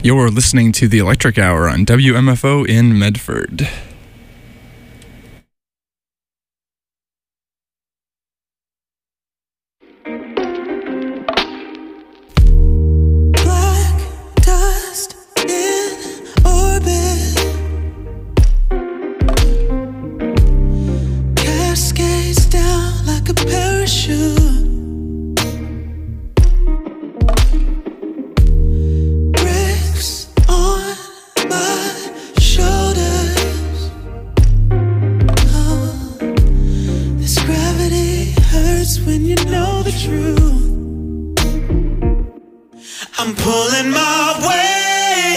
You're listening to the Electric Hour on WMFO in Medford. Black dust in orbit, cascades down like a parachute. When you know the truth, I'm pulling my way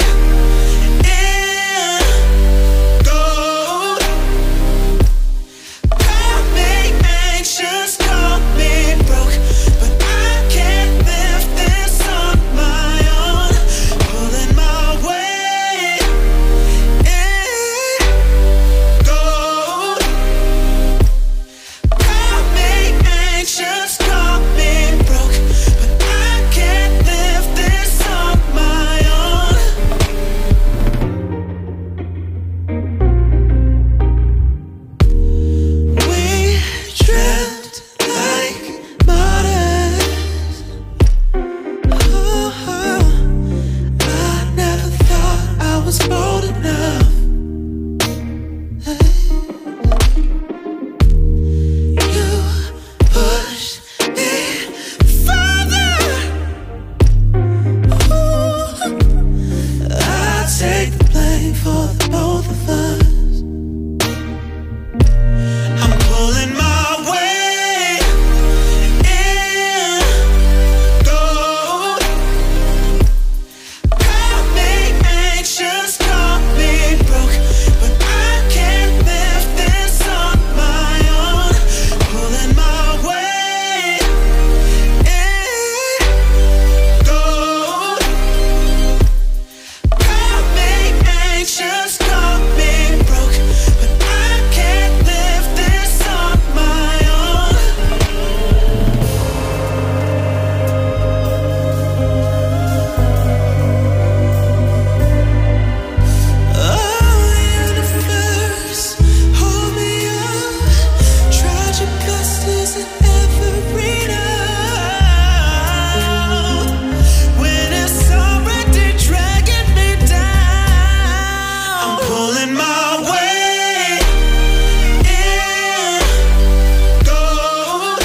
in gold. Call me anxious, call me broke, but I can't lift this on my own. Pulling my way in gold. Call me anxious, call me broke, but I can't live this on my own. We drift like martyrs. Oh, I never thought I was bold enough. Push me further. Ooh, I take the blame for the both of us. I'm pulling my way in gold. Call me anxious, call me broke, but I can't lift this on my own. Pulling my way in gold. Call me anxious, call me broke, but I can't live this on my own. Oh, universe, hold me up. Tragic clusters in every now. When it's already dragging me down, I'm pulling my way in gold.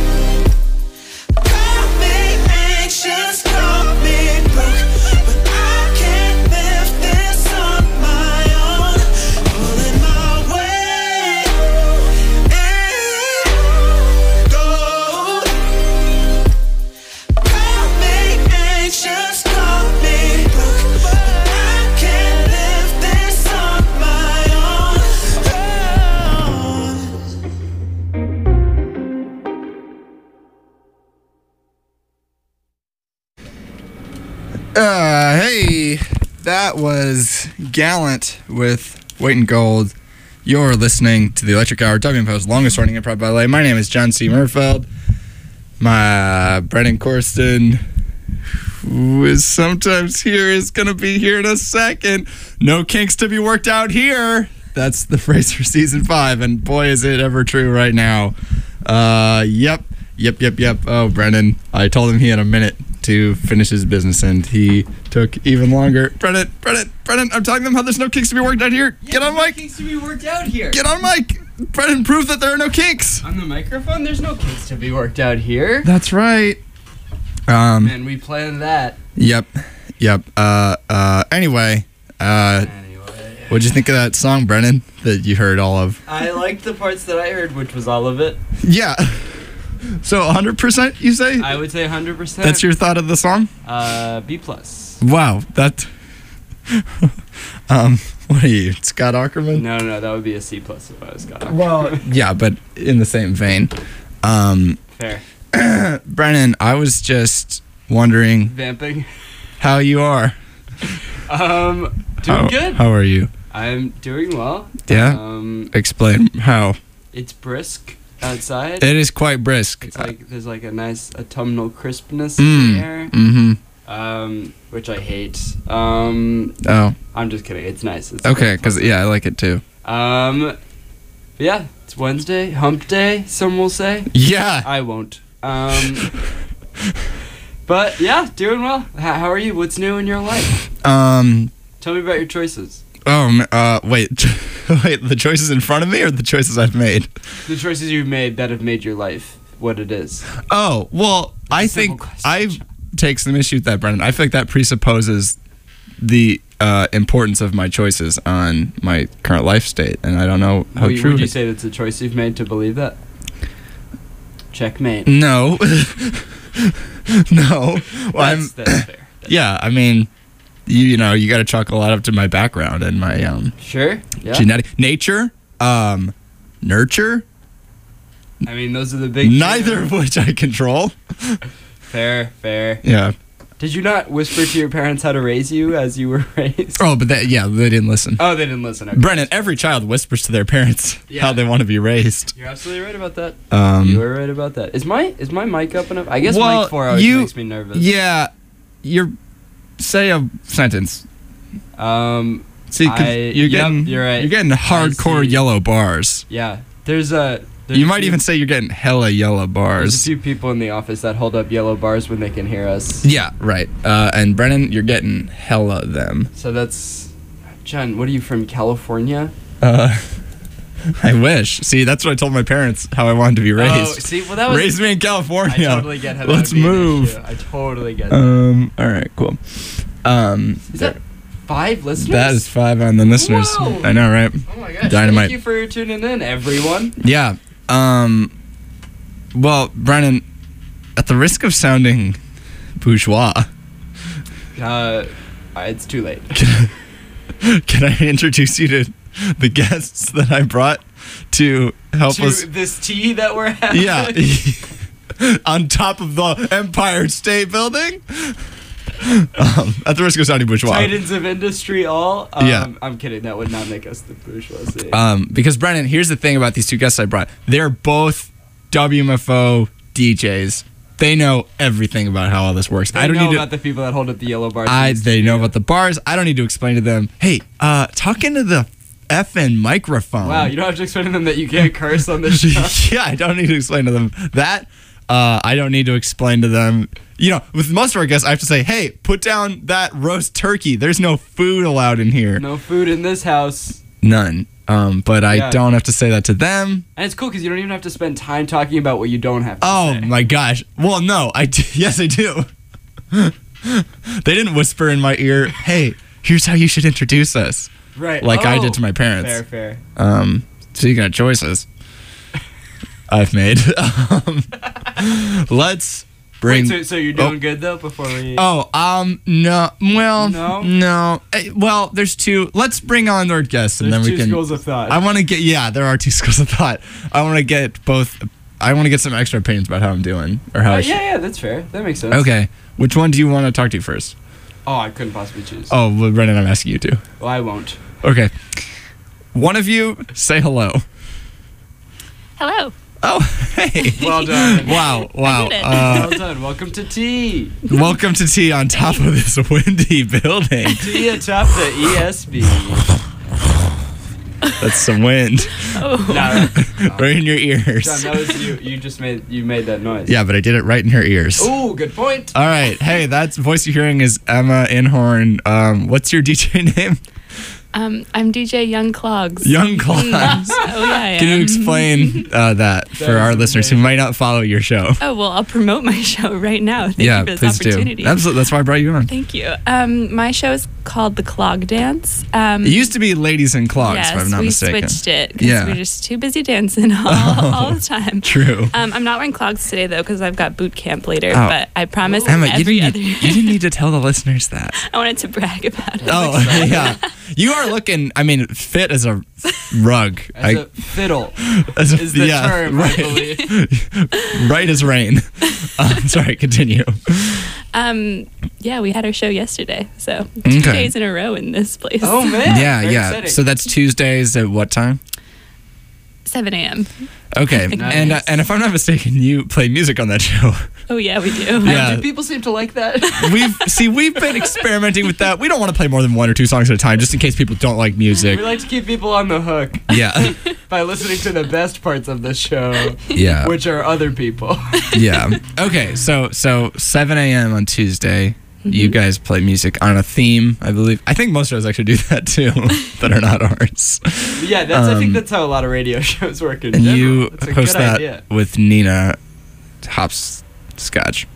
Call me anxious, call me broke, but I can't lift this on my own. Pulling my way in gold. Call me anxious, call me broke, but I can't live this on my own. Hey, that was Gallant with Weight in Gold. You're listening to the Electric Hour, WMFO's longest running improv ballet. My name is John C. Murfeld. My Brennan Corsten, who is sometimes here, is going to be here in a second. No kinks to be worked out here. That's the phrase for season 5, and boy, is it ever true right now. Yep. Oh, Brennan, I told him he had a minute to finish his business, and he took even longer. Brennan, I'm telling them how there's no kinks to be worked out here. Get on mic. Kinks to be worked out here. Get on mic. Brennan, prove that there are no kinks. On the microphone, there's no kinks to be worked out here. That's right. And we planned that. Yep. Anyway, what'd you think of that song, Brennan, that you heard all of? I liked the parts that I heard, which was all of it. Yeah. So 100%, you say? I would say 100%. That's your thought of the song? B+. Wow, that... what are you, Scott Aukerman? No, that would be a C+ if I was Scott. Well, yeah, but in the same vein. Fair. Brennan, I was just wondering Vamping. how you are. Doing good. How are you? I'm doing well. Yeah? Explain how. It's brisk outside. It is quite brisk. It's like there's like a nice autumnal crispness in the air. Mm-hmm. which I hate. Oh, I'm just kidding. It's nice. It's a okay, great because yeah, I like it too. But yeah, it's Wednesday, hump day, some will say. Yeah. I won't. But yeah, doing well. How are you? What's new in your life? Tell me about your choices. Wait, wait, the choices in front of me or the choices I've made? The choices you've made that have made your life what it is. Oh, well, I simple think question, I John. take some issue with that, Brendan. I feel like that presupposes the importance of my choices on my current life state, and I don't know how true Would it you is. say that's a choice you've made to believe that? Checkmate. No. No. Well, That's fair. yeah, I mean, you know, you got to chalk a lot up to my background and my Sure. Yeah. genetic nature, nurture, I mean, those are the big. neither of which I control. Fair. Yeah. Did you not whisper to your parents how to raise you as you were raised? Oh, but they didn't listen. Oh, they didn't listen. Okay. Brennan, every child whispers to their parents Yeah. how they want to be raised. You're absolutely right about that. Um, You are right about that. Is my mic up enough? I guess Well, mic 4 always you- makes me nervous. Yeah, say a sentence. See, 'cause Yep, you're right. You're getting hardcore see. yellow bars. Yeah. There's a You might even say you're getting hella yellow There's a bars. few people in the office that hold up yellow bars when they can hear us. Yeah, right. And Brennan, you're getting hella them. So that's John. What are you from, California? I wish. See, that's what I told my parents how I wanted to be raised. Oh, see, well that was. Raise me in I California. totally get how that Let's would be an move. issue. I totally get that. All right, cool. Is that 5 listeners? that is 5 on the listeners. Whoa. I know, right? Oh my gosh! Dynamite. Thank you for tuning in, everyone. Yeah. Well, Brennan, at the risk of sounding bourgeois, It's too late. can I introduce you to the guests that I brought to help To us? this tea that we're having. Yeah. On top of the Empire State Building. At the risk of sounding bourgeois. Titans of industry, all. Yeah. I'm kidding. That would not make us the bourgeoisie. Because Brennan, here's the thing about these two guests I brought. They're both WMFO DJs. They know everything about how all this works. They I don't know need about the people that hold up the yellow bars. They know about the bars. I don't need to explain to them. Hey, talk into the effing microphone. Wow, you don't have to explain to them that you can't curse on the show. Yeah, I don't need to explain to them that. I don't need to explain to them. You know, with most of our guests, I have to say, hey, put down that roast turkey. There's no food allowed in here. No food in this house. None. But I Yeah. don't have to say that to them. And it's cool because you don't even have to spend time talking about what you don't have to Oh say. my gosh. Well, no, yes, I do. They didn't whisper in my ear, hey, here's how you should introduce us. Right. Like I Oh, did to my parents. Fair. Speaking of choices I've made, let's bring. Wait, so you're doing good though before we. No. Well, No? no. Well, there's two. Let's bring on our guests, and There's then we two can. schools of thought. I want to get. Yeah, there are two schools of thought. I want to get both. I want to get some extra opinions about how I'm doing, or how I should. yeah, that's fair. That makes sense. Okay. Which one do you want to talk to first? Oh, I couldn't possibly choose. Oh, well, Brendan, I'm asking you to. Well, I won't. Okay. One of you say hello. Hello. Oh, hey. Well done. Wow. I did it. Well done. Welcome to tea. Welcome to tea on top of this windy building. Tea atop the ESB. That's some wind Oh. No, right in your ears. John, that was you. You made that noise. Yeah, but I did it right in her ears. Ooh, good point. All right. Hey, that voice you're hearing is Emma Inhorn. What's your DJ name? I'm DJ Young Clogs. Young Clogs. Oh yeah, I Can you am. explain that for is our listeners who amazing. might not follow your show? Oh well, I'll promote my show right now. Thank Yeah, you for this please opportunity. do. Absolutely. That's why I brought you on. Thank you. My show is called The Clog Dance. It used to be Ladies in Clogs, yes, if I'm not we mistaken. switched it because Yeah. we're just too busy dancing all the time. True. I'm not wearing clogs today though because I've got boot camp later. Oh. But I promise Emma, you every didn't, other. need, you didn't need to tell the listeners that. I wanted to brag about it. Oh, yeah. You are looking, I mean, fit as a rug. As a fiddle as a- is the yeah, term, right. I believe. Right as rain. Sorry, continue. Yeah, we had our show yesterday, so Okay. 2 days in a row in this place. Oh man. Yeah, Very yeah. exciting. So that's Tuesdays at what time? 7 a.m. Okay, Nice. and if I'm not mistaken, you play music on that show. Oh yeah, we do. Yeah. Do people seem to like that? We've been experimenting with that. We don't want to play more than 1 or 2 songs at a time, just in case people don't like music. We like to keep people on the hook Yeah, by listening to the best parts of the show, yeah, which are other people. yeah. Okay, so 7 a.m. on Tuesday. You guys play music on a theme, I believe. I think most shows actually do that too, that are not ours. Yeah, I think that's how a lot of radio shows work in And general. you It's a host good that idea. with Nina Hopscotch.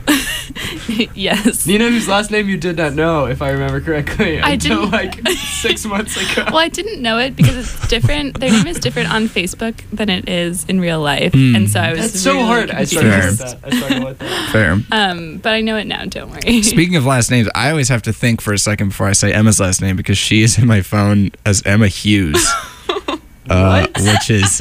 Yes. Nina, whose last name you did not know, if I remember correctly, I until didn't. like 6 months ago. Well, I didn't know it because it's different. Their name is different on Facebook than it is in real life, Hmm. and so I was. That's so really hard. I confused. struggle with that. I struggle with that. Fair. But I know it now. Don't worry. Speaking of last names, I always have to think for a second before I say Emma's last name because she is in my phone as Emma Hughes, which is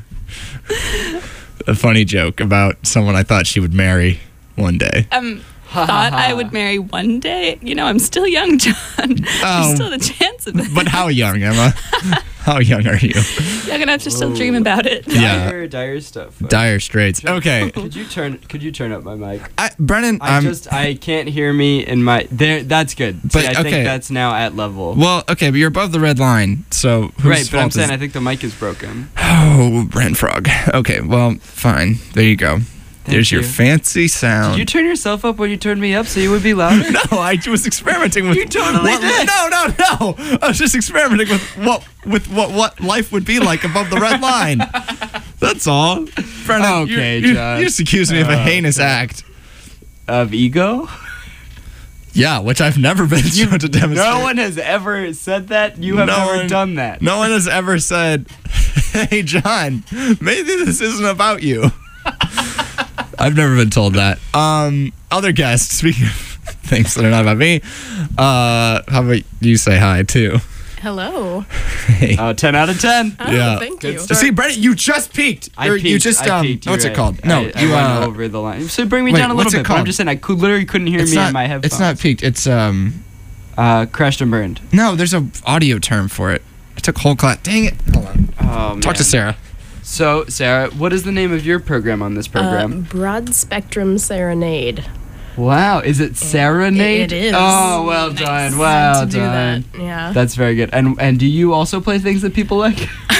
a funny joke about someone I thought she would marry one day. Thought I would marry one day. You know, I'm still young, John. There's still the chance of it. But how young, Emma? How young are you? Young enough to still dream about it. Yeah. Dire stuff. Dire Straits. Okay, Could you turn up my mic? Brennan. I can't hear me in my there. That's good. But, See, I okay. think that's now at level. Well, okay, but you're above the red line, so whose Right, but I'm fault saying is? I think the mic is broken. Oh, Brent Frog. Okay, well, fine. There you go. There's your you. fancy sound. Did you turn yourself up when you turned me up so you would be louder? No, I was experimenting with. You totally did. No. I was just experimenting with what life would be like above the red line. That's all. Brennan, Okay, you John. just accused me of a heinous act. Of ego? Yeah, which I've never been shown to demonstrate. No one has ever said that. You have No never one- done that. No one has ever said, "Hey, John, maybe this isn't about you." I've never been told that. Other guests, speaking of things that are not about me, how about you say hi too? Hello. Hey. 10 out of 10. Oh, Yeah. thank Good you. start. See, Brennan, you just peaked. I Or peaked. You just I peaked, you're what's it right. called? No, I you went over the line. So bring me wait, down a little what's it bit. But I'm called? just saying I literally couldn't hear it's me not, in my headphones. It's not peaked. It's Crashed and burned. no. There's a audio term for it. I took whole class. Dang it. Hold on. Oh, Talk to man. Sarah. So, Sarah, what is the name of your program on this program? Broad Spectrum Serenade. Wow, is it Serenade? It is. Oh, well Nice. done. Well to do done. that. Yeah. That's very good. And do you also play things that people like?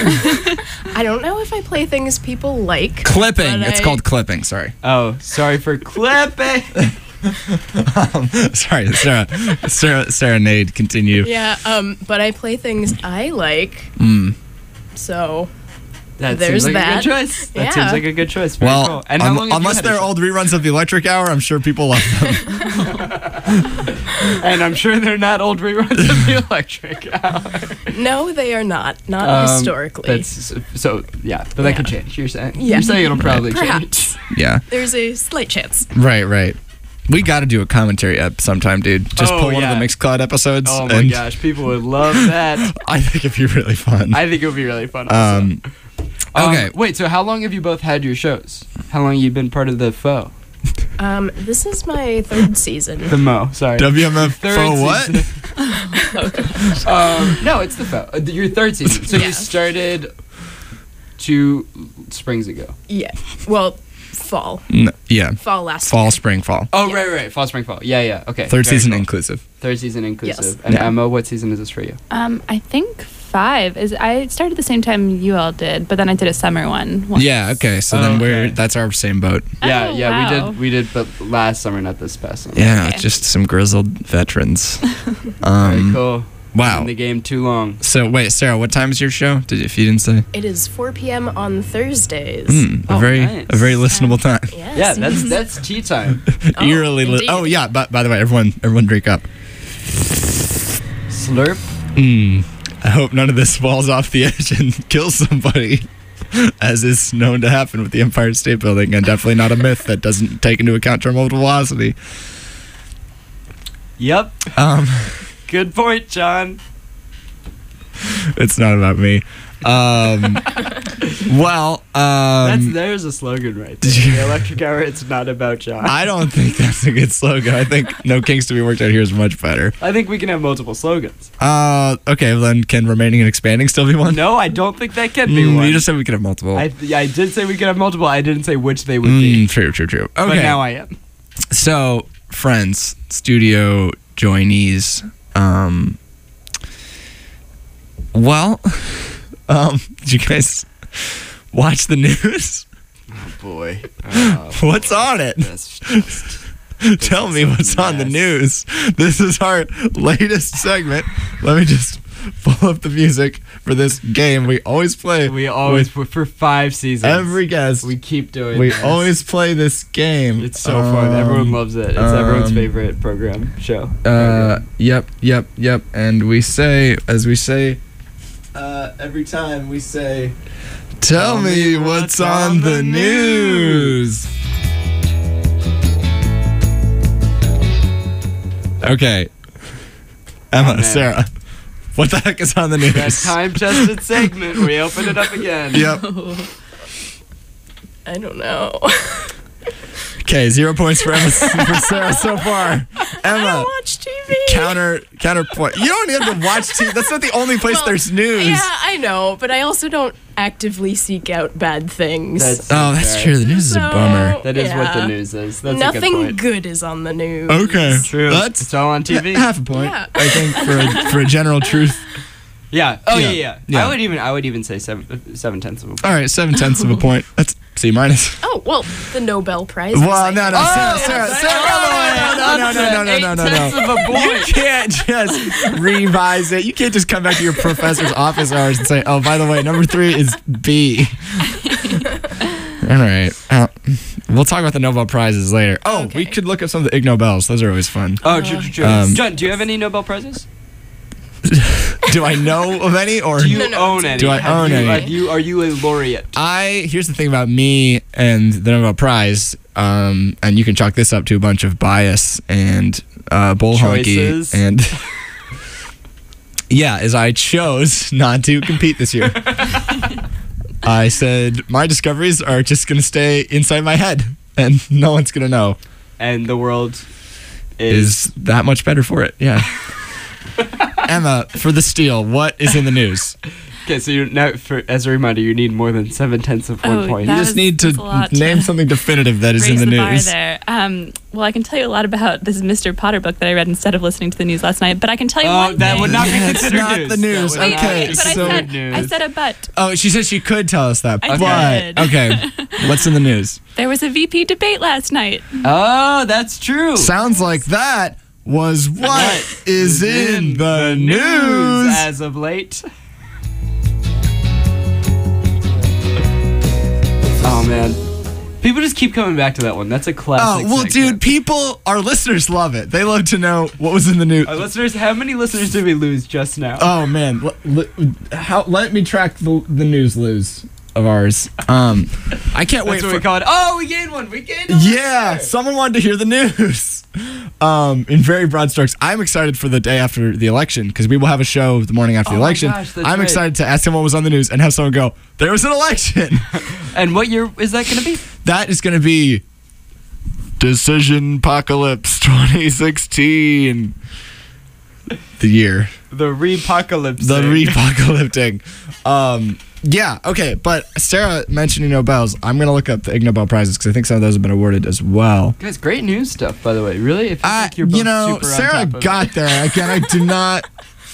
I don't know if I play things people like. Clipping. but It's I- called clipping. Sorry. Oh, sorry for clipping. Sorry, Sarah. Serenade. Continue. Yeah. But I play things I like. Mm. So That There's seems like a that. good choice. That Yeah. seems like a good choice. Very Well, cool. And how long have you unless had a they're show? old reruns of the Electric Hour, I'm sure people love them. And I'm sure they're not old reruns of the Electric Hour. no, they are not. Not historically. That's so yeah, but that Yeah. could change. You're saying. Yeah. You're saying it'll probably change. Perhaps. Yeah. There's a slight chance. Right. We got to do a commentary ep sometime, dude. Just Oh, pull one yeah. of the Mixcloud episodes. Oh my and gosh, people would love that. I think it'd be really fun. I think it would be really fun. Also. Okay. Wait, so how long have you both had your shows? How long have you been part of the Foe? This is my third season. The Mo, sorry. WMF Third for what? season. No, it's the Foe. Your third season. So you Yeah. started 2 springs ago. Yeah. Well, fall. Yeah. Fall last Fall, year. spring, fall. Oh, Yeah. right. Fall, spring, fall. Yeah. Okay. Third very season cool. inclusive. Third season inclusive. Yes. And Yeah. Emma, what season is this for you? I think 5 is. I started the same time you all did, but then I did a summer one. once. Yeah, okay. So then Okay. that's our same boat. Yeah, Oh, yeah, wow. we did, but last summer, not this past summer. Yeah, Okay. just some grizzled veterans. Very cool. Wow. In the game too long. So wait, Sarah, what time is your show? If you didn't say? It is 4 p.m. on Thursdays. A Oh, very nice. a very listenable time. Yes. Yeah, that's tea time. Oh, Eerily indeed. Oh yeah, but by the way, everyone drink up. Slurp. I hope none of this falls off the edge and kills somebody, as is known to happen with the Empire State Building, and definitely not a myth that doesn't take into account terminal velocity. Yep. Um, Good point, John. It's not about me. There's a slogan right there. The Electric Hour, it's not about John. I don't think that's a good slogan. I think No Kinks to Be Worked Out here is much better. I think we can have multiple slogans. Okay, then can Remaining and Expanding still be one? No, I don't think that can be one. You just said we could have multiple. I did say we could have multiple. I didn't say which they would be. True. Okay. But now I am. So, friends, studio joinees, did you guys watch the news? Oh boy. What's on it? That's just... Tell me what's on the news. This is our latest segment. Let me just pull up the music for this game we always play. For 5 seasons. Every guest. We keep doing We this. always play this game. It's so fun. Everyone loves it. It's everyone's favorite program show. Yep. And we say, as we say, every time we say, tell me what's on the news. Okay. Emma, Sarah, what the heck is on the news? That time-tested segment. We open it up again. Yep. I don't know. Okay, 0 points for Emma for Sarah so far. I Emma, don't watch TV. counterpoint. You don't have to watch TV. That's not the only place there's news. Yeah, I know, but I also don't actively seek out bad things. That's true. The news is a bummer. That is what the news is. That's a good Nothing point. good is on the news. Okay. True. It's all on TV. Half a point. Yeah. I think for a general truth. Yeah. Oh yeah. Yeah. I would even say 7/10 of a point. All right, 7/10 of a point. That's C minus. Oh well, the Nobel Prize. Well, no, Sarah, no. 8/10 of a point. You can't just revise it. You can't just come back to your professor's office hours and say, "Oh, by the way, number 3 is B." All right. We'll talk about the Nobel Prizes later. Oh, Okay. we could look up some of the Ig Nobels. Those are always fun. Oh, true. John, do you have any Nobel Prizes? Do I know of any, or Do you own any? Do I own any? Are you a laureate? Here's the thing about me and the Nobel Prize, and you can chalk this up to a bunch of bias and bull honky Choices. and is I chose not to compete this year. I said my discoveries are just gonna stay inside my head, and no one's gonna know. And the world Is that much better for it? Yeah. Emma, for the steal, what is in the news? Okay, so as a reminder, you need more than 7/10 of 1 point. You just need to name something definitive that is in the news. Bar there. Well, I can tell you a lot about this Mr. Potter book that I read instead of listening to the news last night. But I can tell you one that thing. would not be considered not news. the news. That would not Okay, be But so- I said a but. Oh, she said she could tell us that. I but did. okay, what's in the news? There was a VP debate last night. Oh, that's true. Sounds like that was what is in the news. as of late. Oh man, people just keep coming back to that one. That's a classic. Oh well, segment. dude, our listeners love it. They love to know what was in the news. Our listeners, how many listeners did we lose just now? Oh man, let me track the news lose of ours. I can't wait That's what for. we call it. Oh, we gained one. We gained a Yeah, listener. someone wanted to hear the news. In very broad strokes, I'm excited for the day after the election because we will have a show the morning after the Oh my election. gosh, that's I'm right. excited to ask him what was on the news and have someone go, "There was an election." And what year is that going to be? That is going to be Decision Apocalypse 2016. The year. The Repocalypse. The repocalyptic. Yeah, okay, but Sarah mentioning Nobels, I'm going to look up the Ig Nobel Prizes because I think some of those have been awarded as well. Guys, great news stuff, by the way. Really? It feels like you're both super on Sarah top of got it. there. Again, I do not.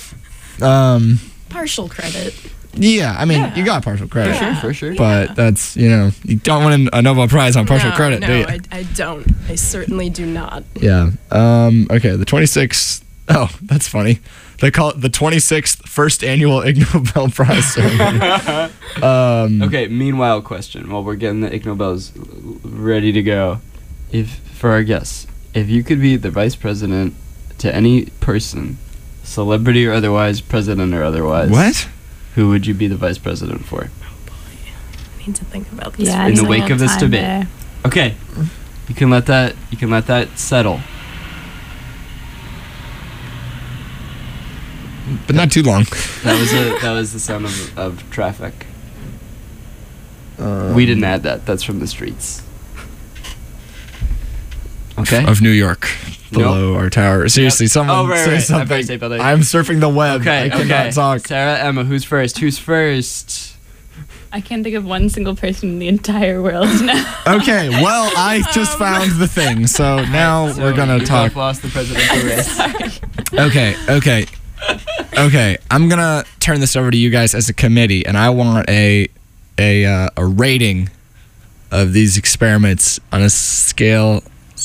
Partial credit. Yeah, I mean, Yeah. you got partial credit. For sure. But that's, you don't win a Nobel Prize on partial no, credit, no, do you? I don't. I certainly do not. Yeah. Okay, the 26th. Oh, that's funny. They call it the 26th first annual Ig Nobel Prize ceremony. Okay, meanwhile question, while we're getting the Ig Nobels ready to go. For our guests, if you could be the vice president to any person, celebrity or otherwise, president or otherwise. What? Who would you be the vice president for? I need to think about this. Yeah, In the I wake have of this time debate. there. Okay. You can let that settle. but not too long. That was the sound of traffic. We didn't add that. That's from the streets. Okay. Of New York, below our tower. Seriously, someone say Empire something. State Building. I'm surfing the web. Okay. I cannot talk. Sarah, Emma, who's first? Who's first? I can't think of one single person in the entire world now. Okay, well, I just found the thing, so now we're gonna we talk. both lost the presidential race. Okay. I'm gonna turn this over to you guys as a committee, and I want a rating of these experiments on a scale.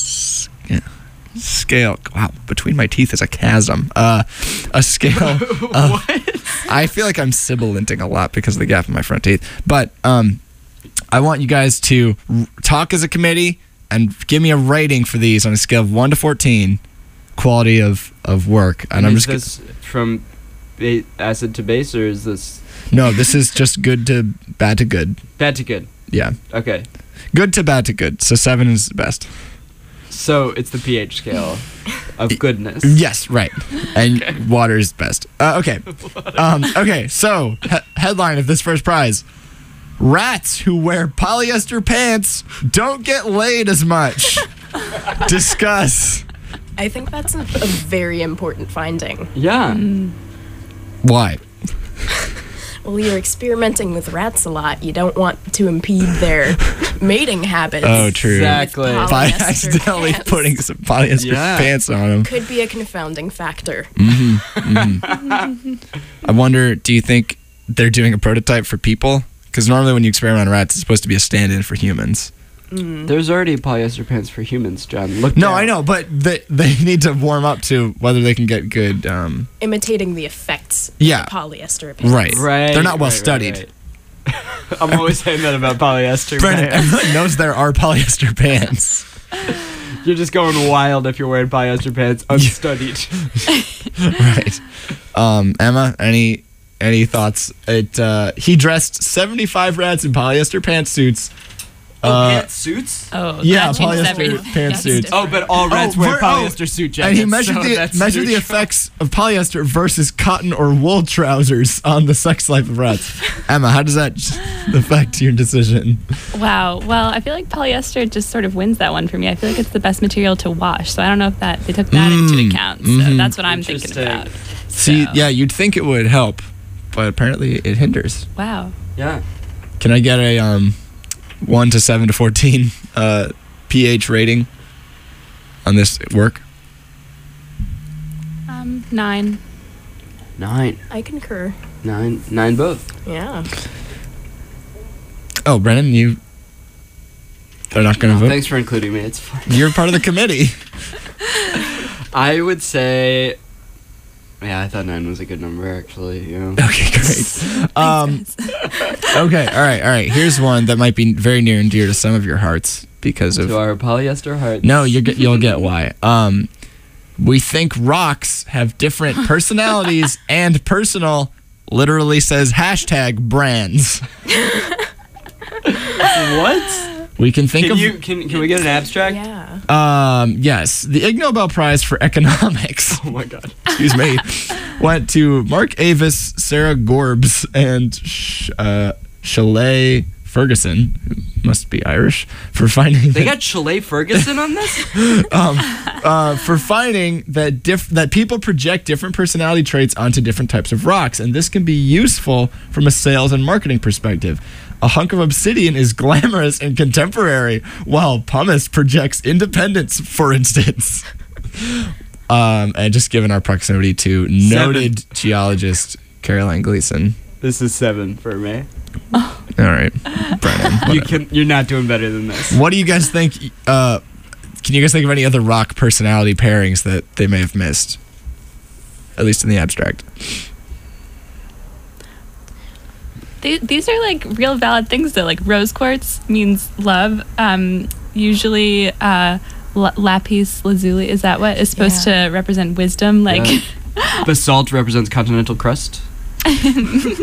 Wow, between my teeth is a chasm. A scale. I feel like I'm sibilanting a lot because of the gap in my front teeth. But I want you guys to talk as a committee and give me a rating for these on a scale of 1 to 14, quality of work. And I'm is just this from acid to base, or is this no. This is just good to bad to good. bad to good? Yeah, Okay. good to bad to good. So 7 is the best. So it's the pH scale of goodness. Yes, right. And water is best. Okay. Okay, so headline of this first prize. Rats who wear polyester pants don't get laid as much. Discuss. I think that's a very important finding. Yeah. Why? Well, you're experimenting with rats a lot. You don't want to impede their mating habits. Oh, true. Exactly. With By polyester accidentally pants. putting some polyester Yeah. pants on them. Could be a confounding factor. I wonder, do you think they're doing a prototype for people? Because normally when you experiment on rats, it's supposed to be a stand-in for humans. There's already polyester pants for humans, John. Look. No, down. I know, but they need to warm up to whether they can get good. Imitating the effects Yeah. of polyester pants. Right. Right. They're not well right, studied. right. I'm always saying that about polyester Brandon, pants. everyone knows there are polyester pants. You're just going wild if you're wearing polyester pants unstudied. Right. Emma, any thoughts? He dressed 75 rats in polyester pantsuits. Pantsuits? Oh, Yeah, that changes polyester everything. pantsuits. Oh, but all rats wear polyester suit jackets. And he measured so that's the neutral. effects of polyester versus cotton or wool trousers on the sex life of rats. Emma, how does that affect your decision? Wow. Well, I feel like polyester just sort of wins that one for me. I feel like it's the best material to wash. So I don't know if they took that into account. So that's what I'm thinking about. See, So, yeah, you'd think it would help, but apparently it hinders. Wow. Yeah. Can I get a 1 to 7 to 14 pH rating on this work? 9. 9. I concur. 9 both. Yeah. Oh, Brennan, they're not going to vote. Thanks for including me. It's fine. You're part of the committee. I would say. Yeah, I thought 9 was a good number, actually. Yeah. Okay, great. Okay, all right. Here's one that might be very near and dear to some of your hearts because of. To our polyester hearts. No, you'll get why. We think rocks have different personalities and personal. Literally says #brands. What? We can think of. Can we get an abstract? Yeah. Yes, the Ig Nobel Prize for Economics. Oh my god. Excuse me. Went to Mark Avis, Sarah Gorbs, and Shelley Ferguson, who must be Irish, for finding They got Shelley Ferguson on this? for finding that people project different personality traits onto different types of rocks, and this can be useful from a sales and marketing perspective. A hunk of obsidian is glamorous and contemporary, while pumice projects independence, for instance. And just given our proximity to noted geologist Caroline Gleason. This is 7 for me. All right, Brennan. You're not doing better than this. What do you guys think? Can you guys think of any other rock personality pairings that they may have missed? At least in the abstract. These are like real valid things though. Like rose quartz means love. Usually lapis lazuli, is that what is supposed to represent wisdom? Like Basalt represents continental crust.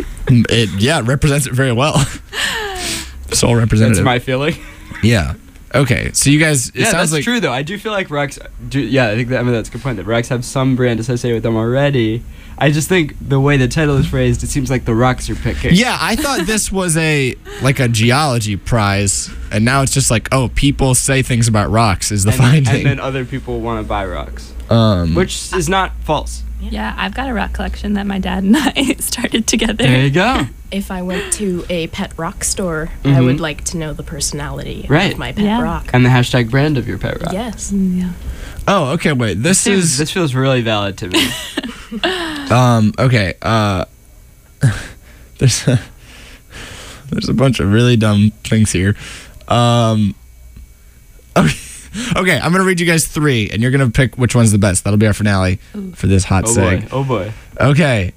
It represents it very well. Sole representative. That's my feeling. Yeah. Okay, so you guys, it Yeah, sounds that's like true though. I do feel like rocks. I think that's a good point. That rocks have some brand associated with them already. I just think the way the title is phrased, it seems like the rocks are picking. Yeah, I thought this was a geology prize, and now it's just like, oh, people say things about rocks is the finding. And then other people want to buy rocks, Um, which is not false. Yeah, I've got a rock collection that my dad and I started together. There you go. If I went to a pet rock store, I Mhm. would like to know the personality Right. of my pet Yeah. rock. And the hashtag brand of your pet rock. Yes. Yeah. oh, okay, wait. This is This feels really valid to me. okay. There's a bunch of really dumb things here. Okay, I'm gonna read you guys 3, and you're gonna pick which one's the best. That'll be our finale for this hot Oh seg. boy. Oh boy. Okay.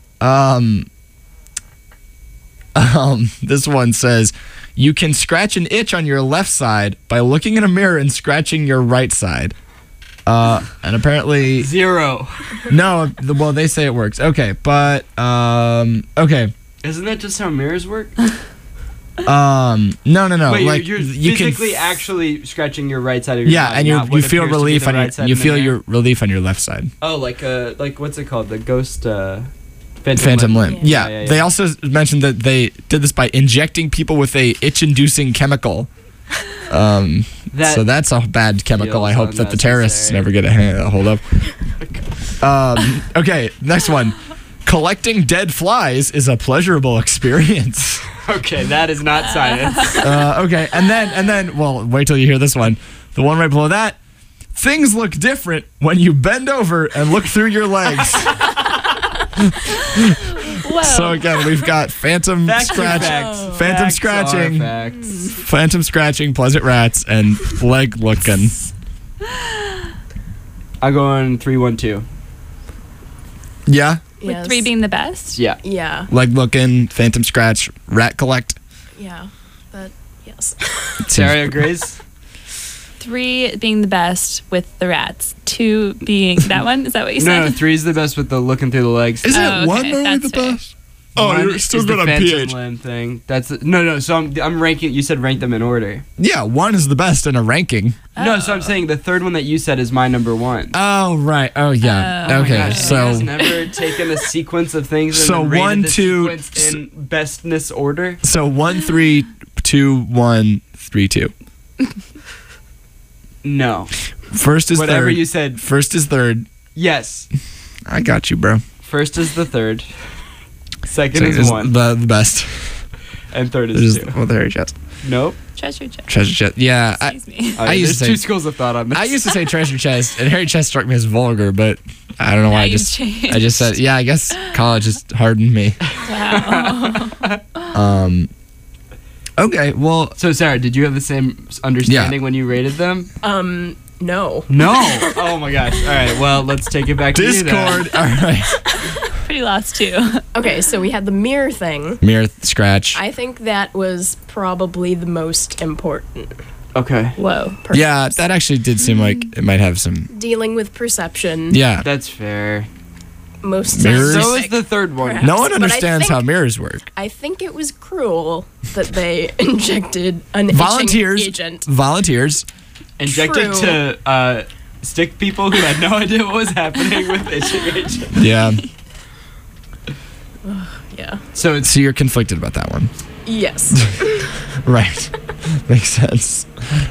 This one says, you can scratch an itch on your left side by looking in a mirror and scratching your right side. And apparently, 0. no. Well, they say it works. Okay, but okay. Isn't that just how mirrors work? No. Wait, like you're you can, physically actually scratching your right side of your yeah, body, and not you what feel appears to be relief the on right your side you in the feel mirror. your relief on your left side. Oh, like what's it called? The ghost Phantom limb. Yeah. Yeah. They also mentioned that they did this by injecting people with a itch-inducing chemical. So that's a bad chemical. I hope feels that the terrorists unnecessary. never get a hold of. Okay, next one. Collecting dead flies is a pleasurable experience. Okay, that is not science. Okay, and then, well, wait till you hear this one. The one right below that. Things look different when you bend over and look through your legs. Whoa. So again, we've got phantom Facts are scratch, facts. phantom Facts scratching, are facts. phantom scratching, pleasant rats, and leg looking. I'm going 3, 1, 2. Yeah, With Yes. 3 being the best? Yeah. Yeah. leg looking, phantom scratch, rat collect. Yeah. But yes. Sarah agrees. 3 being the best with the rats. 2 being that one? Is that what you No, said? 3's the best with the looking through the legs. Isn't Oh, it one okay, only the that's fair. best? Oh, One you're still is good the on phantom PH. limb thing. That's no. So I'm ranking. You said rank them in order. Yeah, 1 is the best in a ranking. No, so I'm saying the third one that you said is my number 1. Oh right. Oh yeah. Oh, okay. Gosh, So you guys never taken a sequence of things and So then rated 1, the 2, sequence in bestness order. 1, 3, 2, 1, 3, 2. No, First is whatever third. you said. First is third. Yes, I got you, bro. first is the third. Second Second is 1, the best. and third There's is 2. well, there chest. Nope. Treasure chest. Treasure chest. Yeah, Excuse me. I used There's to say- 2 schools of thought on this. I used to say treasure chest, and Harry chest struck me as vulgar, but I don't know why. Now I you've just changed. said, yeah. I guess college just hardened me. Wow. Okay, well, So Sarah, did you have the same understanding when you rated them? No. No. Oh my gosh. All right. Well, let's take it back to you then. Discord. All right. Pretty lost too. Okay, so we had the mirror thing. Mirror scratch. I think that was probably the most important. Okay. Whoa. Yeah, that actually did seem like it might have some. Dealing with perception. Yeah. That's fair. Most Mirrors? So is scientific, the third one. perhaps. No one But I understands think- how mirrors work. I think it was cruel that they injected an Volunteers. itching agent. Volunteers. Injected True. to stick people who had no idea what was happening with itching agent. Yeah. Yeah. So it's So you're conflicted about that one. Yes. Right. Makes sense.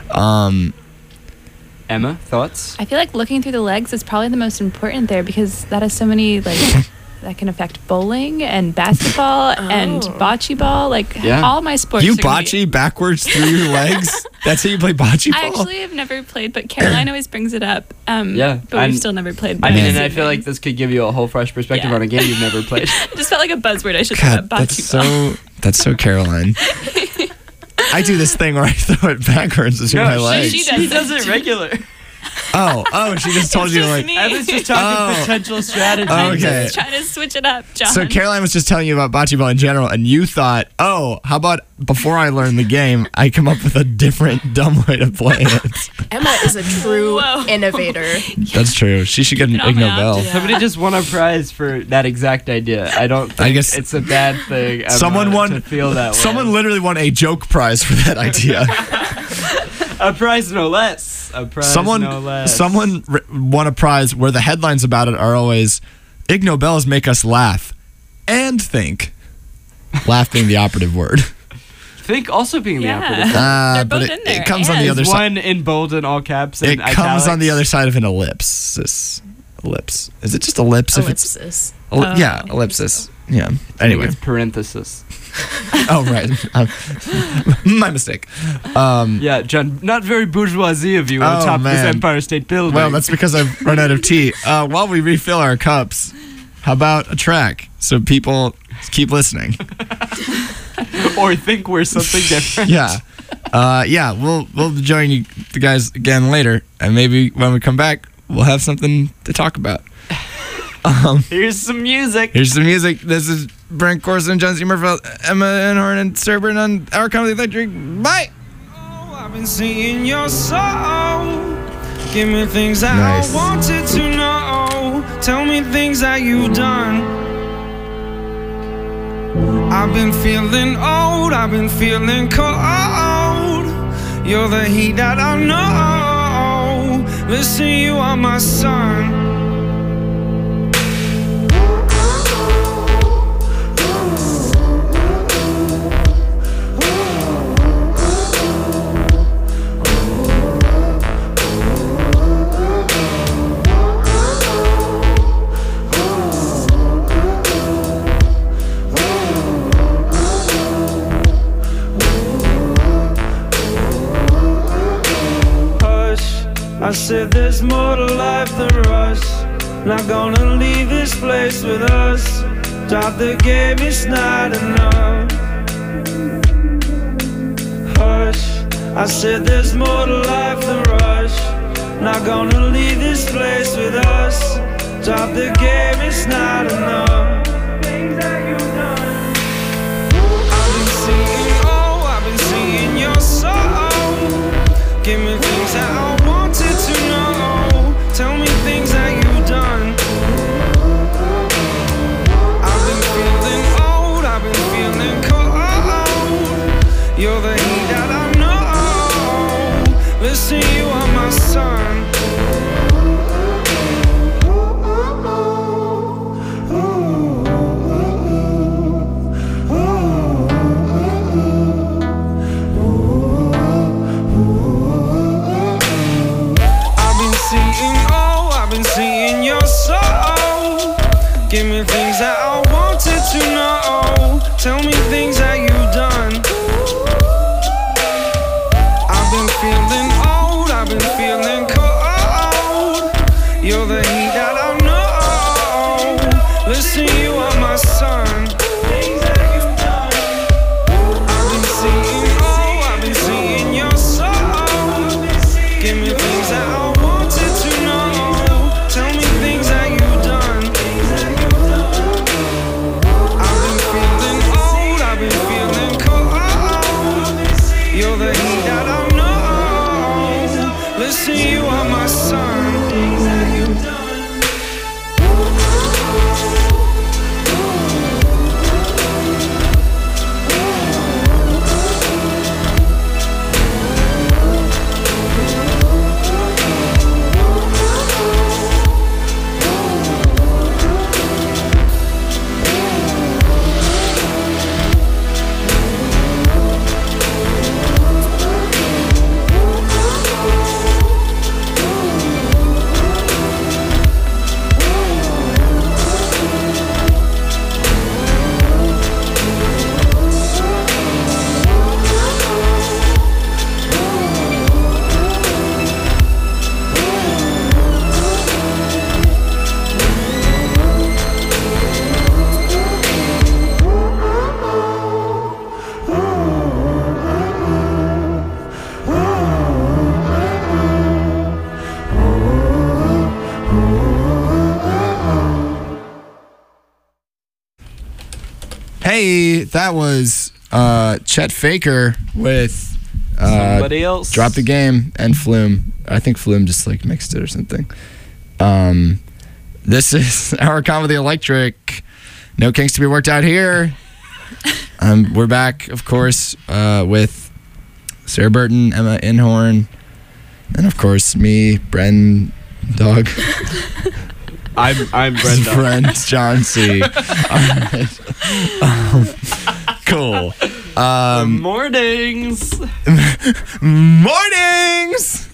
Emma, thoughts? I feel like looking through the legs is probably the most important there because that has so many like that can affect bowling and basketball and bocce ball. Like Yeah. all my sports. You are gonna be- bocce backwards through your legs? That's how you play bocce ball? I actually have never played, but Caroline always brings it up. Yeah, but I'm- we've still never played. I mean, and bocce I feel like games. this could give you a whole fresh perspective Yeah. on a game you've never played. It just felt like a buzzword. I should God, have that's bocce ball. that's so Caroline. I do this thing where I throw it backwards through my legs. she does it regular. Oh, she just told It's you just like. me. Emma's just talking Oh. potential strategies. Oh, okay. Just trying to switch it up, John. So Caroline was just telling you about bocce ball in general, and you thought, oh, how about before I learn the game, I come up with a different dumb way to play it. Emma is a true Whoa. innovator. That's true. She should get an Get on Ig my Nobel. option. Somebody just won a prize for that exact idea. I don't think I guess- it's a bad thing. Emma, Someone won. to feel that way. Someone literally won a joke prize for that idea. A prize no less. A prize no less. Someone won a prize where the headlines about it are always Ig Nobels make us laugh and think. Laugh being the operative word. Think also being the operative. They're But both in there. it comes on And the other side. One in bold in all caps. And It comes on the other side of an ellipsis. Ellipse. Is it just ellipse? Ellipsis. Yeah, ellipsis. Yeah. Anyway. It's parenthesis. Oh, right. My mistake. Yeah, John, not very bourgeoisie of you on Oh, top of this man. Empire State Building. Well, that's because I've run out of tea. While we refill our cups, how about a track so people keep listening? Or think we're something different. Yeah. We'll join you the guys again later, and maybe when we come back, we'll have something to talk about. Here's some music. Here's some music. This is Brent Corson, John C. Murphy, Emma Enhorn, and Serburn on Our Comedy Electric. Bye! I've been seeing your soul. Give me things that Nice. I wanted to know. Tell me things that you've done. I've been feeling old. I've been feeling cold. You're the heat that I know. Listen, you are my sun. I said there's more to life than rush. Not gonna leave this place with us. Drop the game, it's not enough. Hush, I said there's more to life than rush. Not gonna leave this place with us. Drop the game, it's not enough. Things that you've done. I've been seeing, oh, I've been seeing your soul. Give me things that I wanted to know. Tell me things that you've done. I've been feeling old, I've been feeling cold. You're the heat that I know. Listen, you are my sun. Seeing your soul. Give me things that I wanted to know. Tell me things that you've done. I've been feeling old, I've been feeling cold. You're the heat that I know. Listen, you are my sun. Things that you've done. I've been seeing, oh, I've been seeing your soul. Give me things that I wanted to know. Tell me things that you've done. I've been feeling old, I've been feeling cold. You're the heat that I know. Listen, you are my sun. Things that you've done. Hey, that was Chet Faker with Somebody else. Drop the Game and Flume. I think Flume just like mixed it or something. This is Our Comedy Electric. No kinks to be worked out here. We're back, of course, with Sarah Burton, Emma Inhorn, and of course me, Bren Dog. I'm His Brenda. friend John C. Alright. Cool. Mornings. Mornings.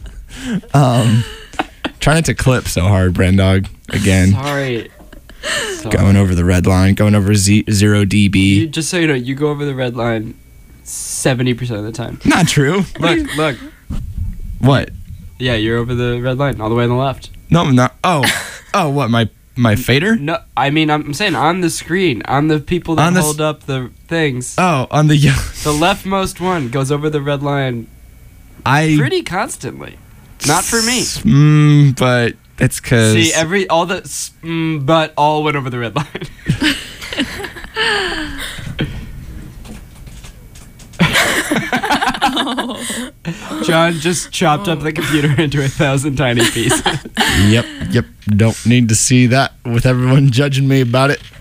Try not to clip so hard, Brendog. Again, Sorry. going over the red line, going over zero You, dB. just so you know, you go over the red line 70% of the time. Not true. Look. What? Yeah, you're over the red line, all the way on the left. No, I'm not. Oh, what? My fader? No, I mean, I'm saying on the screen, on the people that On the s- hold up the things. Oh, on the The leftmost one goes over the red line I. pretty constantly. Not for me. But it's because. See, but all went over the red line. John just chopped up the computer into 1,000 tiny pieces. Yep. Don't need to see that with everyone judging me about it.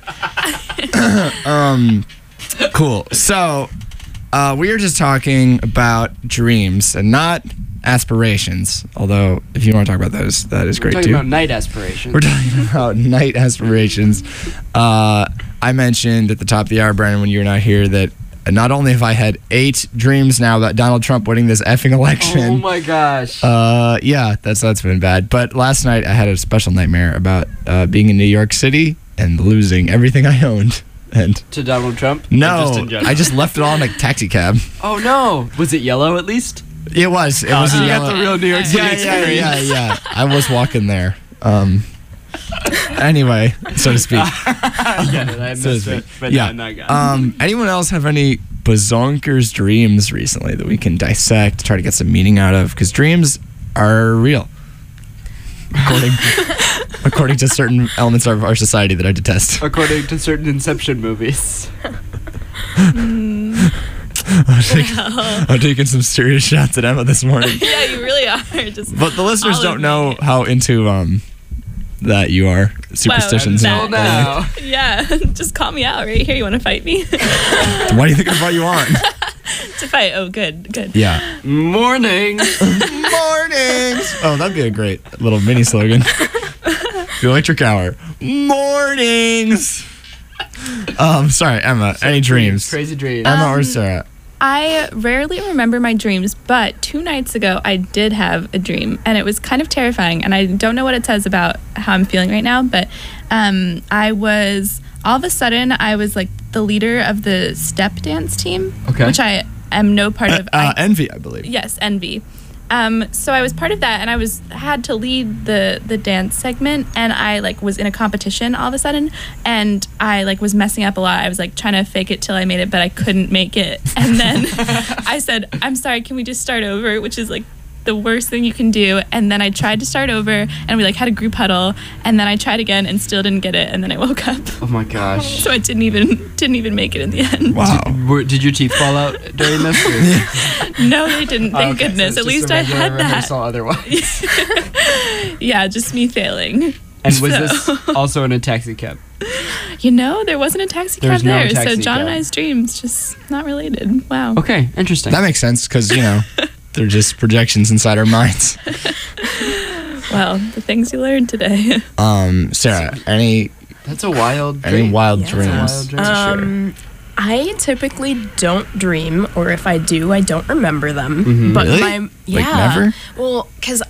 Cool. So, we are just talking about dreams and not aspirations. Although, if you want to talk about those, that is We're great talking too. about night aspirations. We're talking about night aspirations. I mentioned at the top of the hour, Brandon, when you were not here, that not only have I had 8 dreams now about Donald Trump winning this effing election. Oh my gosh. Yeah, that's been bad. But last night I had a special nightmare about being in New York City and losing everything I owned. And To Donald Trump? Or no, just in general? I just left it all in a taxi cab. Oh no. Was it yellow at least? It was. It was. so a you got yellow- the real New York City experience. Yeah. I was walking there. Anyway, so to speak. I get it. I So to missed it. speak. But Yeah. no, I got it. Anyone else have any bazonkers dreams recently that we can dissect, try to get some meaning out of? Because dreams are real, according to certain elements of our society that I detest. According to certain Inception movies. I'm taking some serious shots at Emma this morning, Yeah, you really are. Just but the listeners I'll don't know admit it. how into that you are superstitions. Well, and that- all now. yeah, just call me out right here. You want to fight me? that. Why do you think I brought you on? To fight. Oh, good. Yeah. Morning. Mornings. Oh, that'd be a great little mini slogan. The Electric Hour. Mornings. Sorry, Emma. Any dreams? Crazy dreams. Emma or Sarah? I rarely remember my dreams, but 2 nights ago I did have a dream, and it was kind of terrifying. And I don't know what it says about how I'm feeling right now, but I was all of a sudden I was like the leader of the step dance team, Okay. which I am no part of. Envy, I believe. Yes, Envy. So I was part of that, and I had to lead the dance segment, and I was in a competition all of a sudden, and I was messing up a lot. I was trying to fake it till I made it, but I couldn't make it. And then I said, "I'm sorry, can we just start over?" Which is the worst thing you can do. And then I tried to start over, and we had a group huddle, and then I tried again and still didn't get it, and then I woke up. Oh my gosh. So I didn't even make it in the end. Wow. Did your teeth fall out during this? Or? No, they didn't. Thank Okay, so goodness. it's At just least a I regular had that. rehearsal otherwise. Yeah, just me failing. And was So- this also in a taxi cab? There wasn't a taxi There cab was no there. taxi So John and cab. I's dreams just not related. Wow. Okay, interesting. That makes sense because, they're just projections inside our minds. Well, the things you learned today. Sarah, any That's a wild any dream. wild Yeah. dreams? That's a wild dream. I typically don't dream, or if I do, I don't remember them. Mhm. But Really? yeah, never? Well, because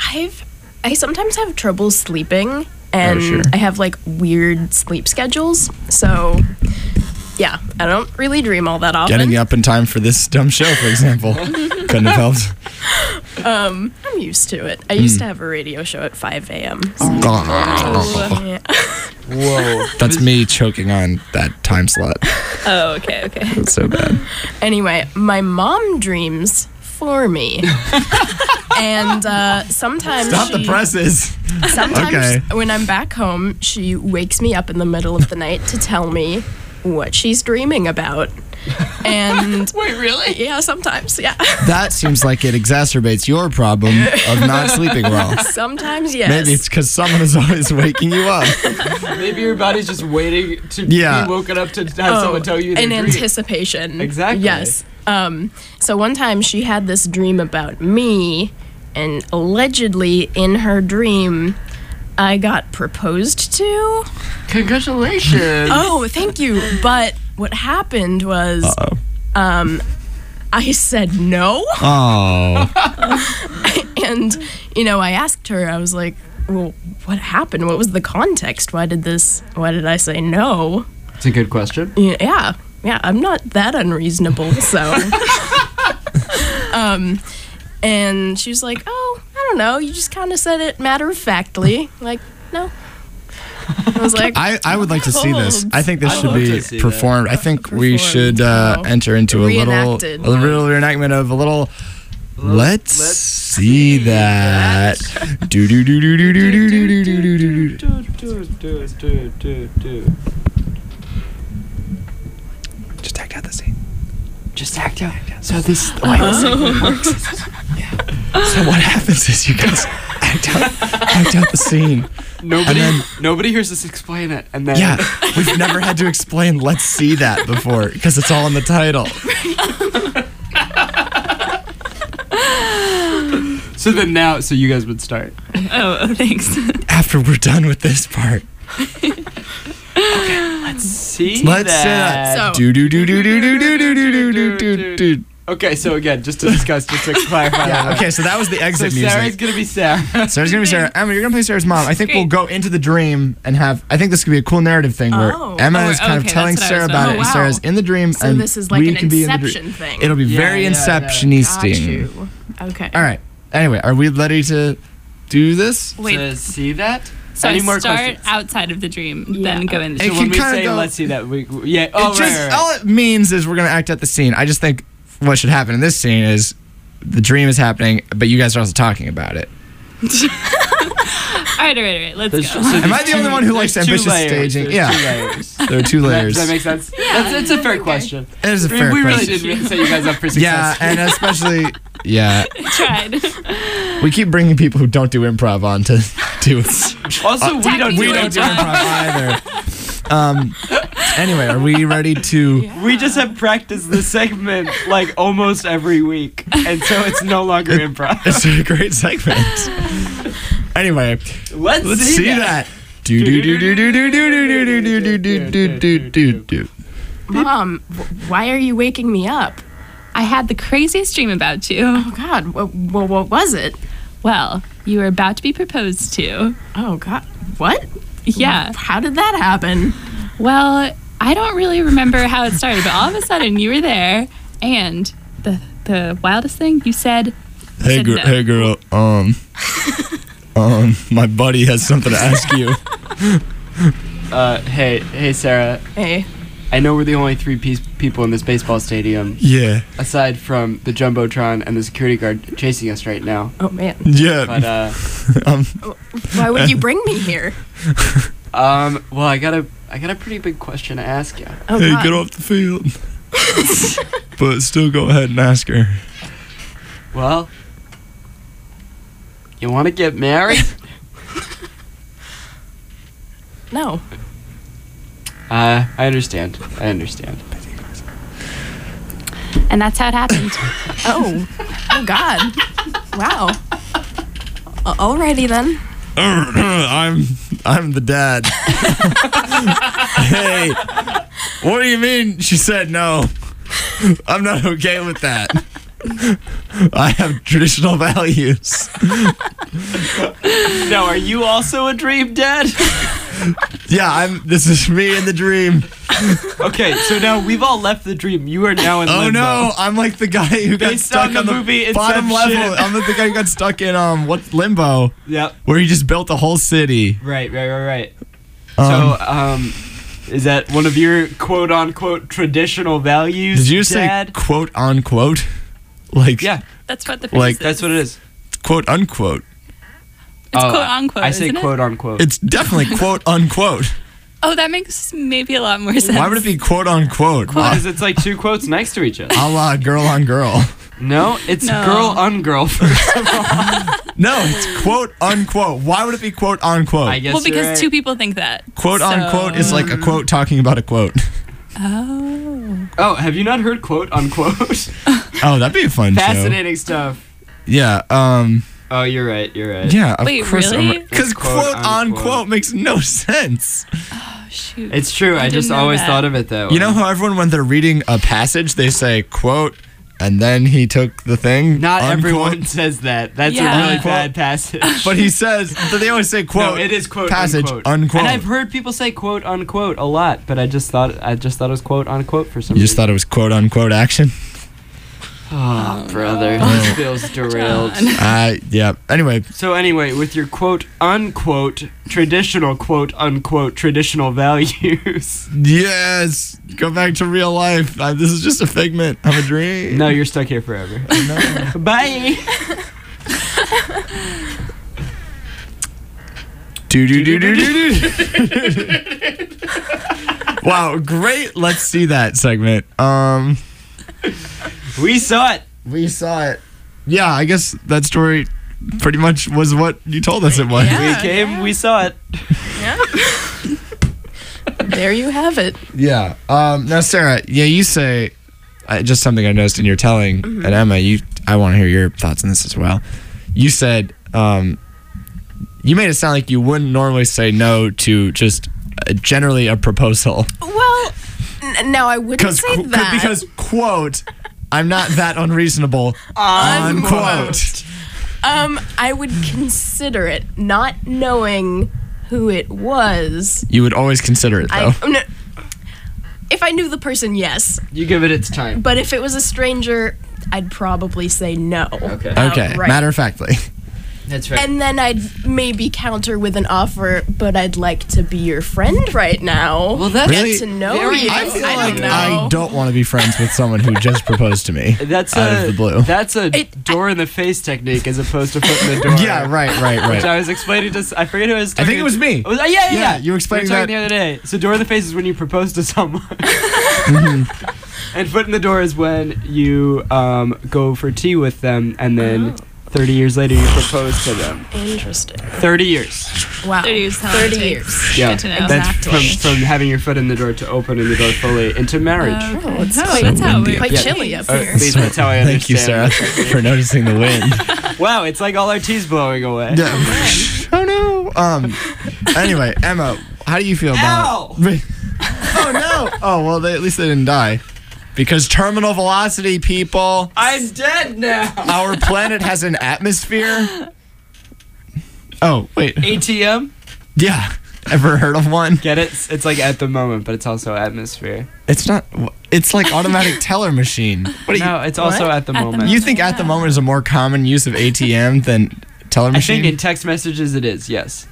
I sometimes have trouble sleeping, and sure. I have weird sleep schedules. So yeah, I don't really dream all that often. Getting up in time for this dumb show, for example, couldn't have helped. I'm used to it. I used to have a radio show at 5 a.m. so- yeah. Whoa. That's me choking on that time slot. Oh, okay. That's so bad. Anyway, my mom dreams for me. And sometimes Stop the presses. Sometimes Okay. when I'm back home, she wakes me up in the middle of the night to tell me what she's dreaming about. And Wait, really? yeah, sometimes, yeah. That seems like it exacerbates your problem of not sleeping well. Sometimes, yes. Maybe it's because someone is always waking you up. Maybe your body's just waiting to Yeah. be woken up to have someone tell you their in dream. anticipation. Exactly. Yes. So one time she had this dream about me, and allegedly in her dream, I got proposed to. Congratulations. Oh, thank you. But what happened was, I said no. Oh. And, I asked her, I was like, well, what happened? What was the context? Why did I say no? It's a good question. Yeah, I'm not that unreasonable, so. And she was like, oh, I don't know, you just kind of said it matter-of-factly, like, no. I was like, I would like to see this. I think this I'd should love be to see performed. I think we Performed. should enter into a little reenactment of a little. Let's see that. Do do do do do do do do do do do. Just act out the scene. Just act out. So this. So what happens is you guys act out the scene. Nobody hears us explain it, and then Yeah, we've never had to explain "Let's see that" before because it's all in the title. So then now, so you guys would start. Oh, thanks. After we're done with this part, Let's see let's that. So- do do do do do do do do do do do do. Okay, so again, just to discuss, just to clarify. Yeah. Okay, so that was the So exit Sarah's music. gonna be Sarah. Sarah's gonna be Sarah. Emma, you're gonna play Sarah's mom. I think Great. we'll go into the dream and have. I think this could be a cool narrative thing where Oh. Emma Oh, is kind of okay, telling that's what I Sarah was about it, doing. and Oh, wow. Sarah's in the dream, so and this is like we an can be in the dream. Inception thing. It'll be Yeah, very yeah, yeah. Got Inceptionisting. you. Okay. All right. Anyway, are we ready to do this? Wait, To see that. so Any I more start questions? outside of the dream, Yeah. then go in the It So dream. can when we kinda say go- let's see that, yeah. It Oh, just, right. all it means is we're gonna act out the scene. I just think what should happen in this scene is the dream is happening, but you guys are also talking about it. All right. Let's There's go. just- so Am I there's the only one who likes there's two ambitious layers. staging? There's Yeah. 2 layers. There are two layers. Does that make sense? Yeah. It's a fair question. It is a I mean, fair we really question. didn't set you guys up for success. Yeah, and especially, yeah, Tried. we keep bringing people who don't do improv on to do it. Also, we don't We do don't it. do improv either. Anyway, are we ready to? We just have practiced this segment like almost every week, and so it's no longer improv. It's a great segment. Anyway, let's see that. Do do do do do do do do do do do do do do do. Mom, why are you waking me up? I had the craziest dream about you. Oh, God. What was it? Well, you were about to be proposed to. Oh, God. What? Yeah. How did that happen? Well, I don't really remember how it started, but all of a sudden you were there, and the wildest thing you said. Hey said girl, no. hey girl. My buddy has something to ask you. Hey, Sarah. Hey. I know we're the only 3 people in this baseball stadium, Yeah, aside from the jumbotron and the security guard chasing us right now. Oh, man. yeah. But Why would you bring me here? well, I got a pretty big question to ask you. Oh, Hey, God. get off the field. But still, go ahead and ask her. Well, you want to get married? No. I understand. And that's how it happened. Oh. Oh, God. Wow. Alrighty then. I'm the dad. Hey, what do you mean? She said no. I'm not okay with that. I have traditional values. Now, are you also a dream dad? Yeah, this is me in the dream. Okay, so now we've all left the dream. You are now in Oh limbo. no, I'm like the guy who got Based stuck on the on the movie bottom Inception. level. I'm the guy who got stuck in limbo, Yep. where he just built a whole city. Right. Um, So, is that one of your quote unquote traditional values? Did you say Dad? quote unquote? Like Yeah, That's what the Like, phrase is. that's what it is. quote unquote. It's quote unquote. I say isn't it? quote unquote. It's definitely quote unquote. Oh, that makes maybe a lot more sense. Why would it be quote unquote? Because it's like 2 quotes next to each other. A la girl on girl. No, it's No. girl on girl. No, it's quote unquote. Why would it be quote unquote? I guess Well, because you're right. 2 people think that. Quote So- unquote is like a quote talking about a quote. Oh. Oh, have you not heard quote unquote? Oh, that'd be a fun show. Fascinating stuff. Yeah. Oh, you're right. Yeah. Of Wait, course. really? Because It's quote, quote unquote. unquote makes no sense. Oh, shoot. It's true. I didn't just know always that. thought of it that way. You know how everyone, when they're reading a passage, they say quote, and then he took the thing. Not unquote. everyone says that. That's Yeah. a really Unquote. bad passage. But he says, they always say quote. No, it is quote passage, unquote. unquote. And I've heard people say quote unquote a lot, but I just thought it was quote unquote for some You just reason. thought it was quote unquote action? Oh, brother, no. this feels derailed. John. Yeah. Anyway, So anyway, with your quote unquote traditional values. yes. Go back to real life. This is just a figment of a dream. No, you're stuck here forever. Bye. Do. Wow, great. Let's see that segment. We saw it. We saw it. Yeah, I guess that story pretty much was what you told us it was. Yeah. We came. We saw it. Yeah. There you have it. Yeah. Now, Sarah, you say just something I noticed in your telling, and Emma, I want to hear your thoughts on this as well. You said you made it sound like you wouldn't normally say no to just generally a proposal. Well, now I wouldn't say that. Because quote, I'm not that unreasonable. Unquote. I would consider it, not knowing who it was. You would always consider it though. No, if I knew the person, yes. You give it its time. But if it was a stranger, I'd probably say no. Okay. Okay. outright. Matter of factly. That's right. And then I'd maybe counter with an offer, but I'd like to be your friend right now. Well, that's Really? Get to know very you. I feel don't like know. I don't want to be friends with someone who just proposed to me. That's out of the blue. That's a door in the face technique as opposed to foot in the door. Yeah, right. Which I was explaining to. I forget who I was. I think it was me. Oh, yeah. Yeah, you were We explaining talking that. the other day. So door in the face is when you propose to someone. And foot in the door is when you go for tea with them, and then 30 years later you propose to them. Interesting. 30 years. Wow. 30 years. 30 years. Yeah, Good to know. that's Exactly. from having your foot in the door to opening the door fully into marriage. Okay. it's Oh, quite- that's how windy. it Quite Yeah. chilly up At here. least that's how I understand. Thank you, Sarah, for noticing the wind. Wow, it's like all our tea's blowing away. Yeah. Oh no. Anyway, Emma, how do you feel about? Ow! Oh no. Oh well, at least they didn't die. Because terminal velocity, people. I'm dead now. Our planet has an atmosphere. Oh wait. ATM? Yeah. Ever heard of one? Get it? It's like at the moment, but it's also atmosphere. It's not. It's like automatic teller machine. What do you? No, it's also at the At the moment. You think at the moment is a more common use of ATM than teller I machine? think in text messages it is, yes.